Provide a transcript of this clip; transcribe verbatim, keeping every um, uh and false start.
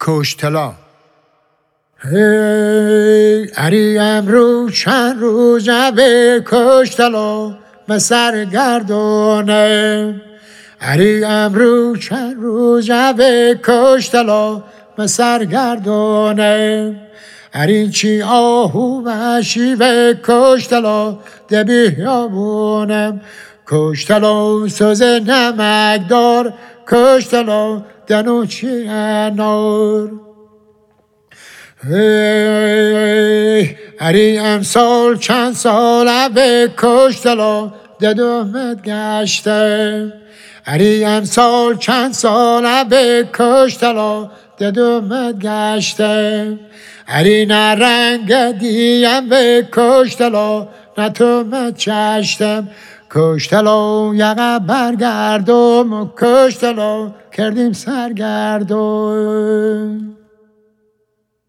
کشتلا. هی اری امروز چند روز به کشتلا به سرگردونه، اری امروز چند روز به کشتلا به سرگردونه، اری چی آهو و شیوه کشتلا ده بیابونم، کشتلا سوز نمک دار کشتلا دنو چی انار. اری امسال چند سال به کشتلا ده دومت گشته، اری امسال چند سال به کشتلا ده دومت گشته، اری نه رنگ دیم به کشتلا نه تومت چشتم، کشتلا یقه برگردم و کشتلا کردیم سرگردم.